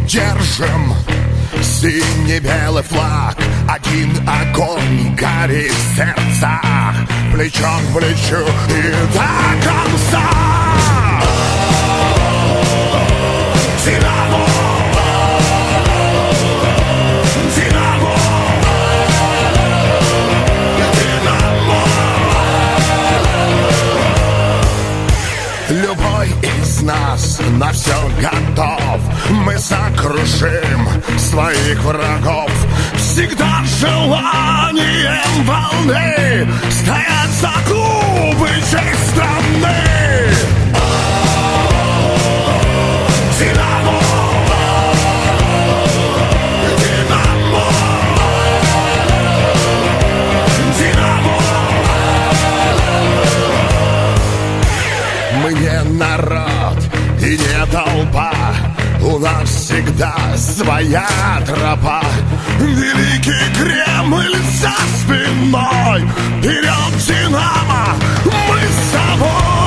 держим синий-белый флаг, один огонь горит в сердцах, плечом к плечу и до конца. Динамо! Динамо! Динамо! Любой из нас на все готов. Мы сокрушим своих врагов. Всегда желанием волны стоять за клубы честь страны. Динамо! Динамо! Динамо! Мы не народ и не толпа, у нас всегда своя тропа. Великий Кремль за спиной, вперед, Динамо, мы с тобой.